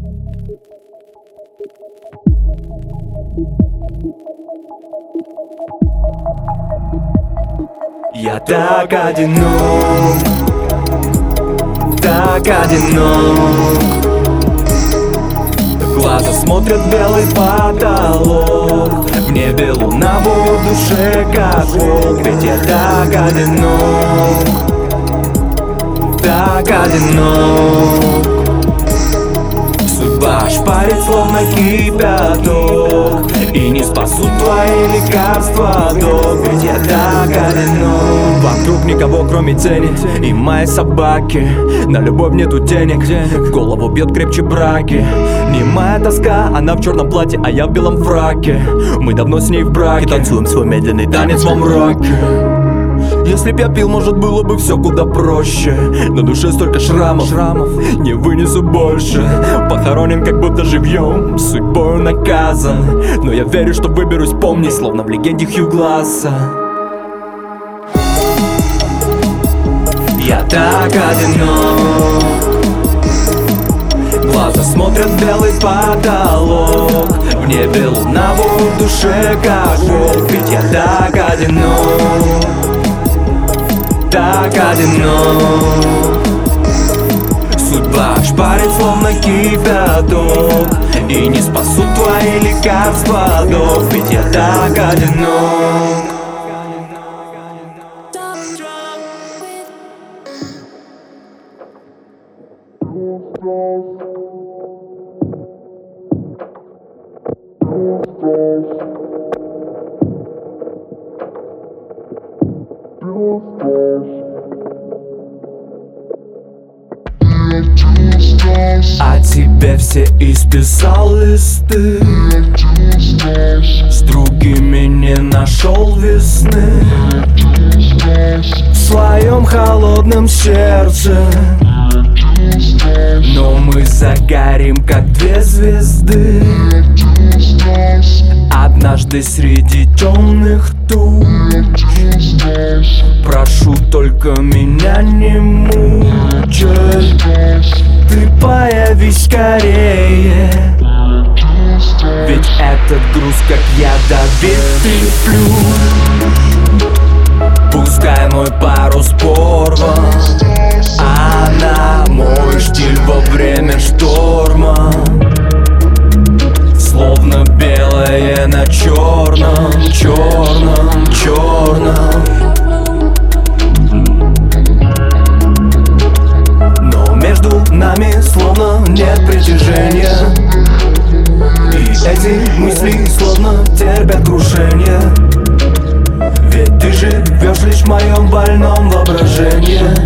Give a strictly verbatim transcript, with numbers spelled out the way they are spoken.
Я так одинок, так одинок. Глаза смотрят в белый потолок, в небе луна, в душе как волк. Ведь я так одинок, так одинок. Судьба шпарит словно кипяток, и не спасут твои лекарства, док. Ведь я так одинок. Вокруг никого, кроме тени и моей собаки. На любовь нету денег, в голову бьет крепче браки. Немая тоска, она в черном платье, а я в белом фраке. Мы давно с ней в браке, танцуем свой медленный танец во мраке. Если б я пил, может, было бы все куда проще. На душе столько шрамов, шрамов не вынесу больше. Похоронен как будто живьем, судьбою наказан. Но я верю, что выберусь, помни, словно в легенде Хью Гласса. Я так одинок, глаза смотрят в белый потолок, в небе луна, в душе как волк. Ведь я так одинок, так одинок. Судьба шпарит словно кипяток, и не спасут твои лекарства, док. Ведь я так одинок. А тебе все исписал листы, с другими не нашел весны. В своем холодном сердце, но мы загорим как две звезды. Однажды среди темных туч, прошу, только меня не мучай. Ты появись скорее, ведь этот груз как ядовитый плющ. Пускай мой парус порван, а на мой штиль во время шторма. Словно белое на черном, черном, черном. Но между нами словно нет притяжения, и эти мысли словно терпят крушение. Ведь ты живешь лишь в моем больном воображении.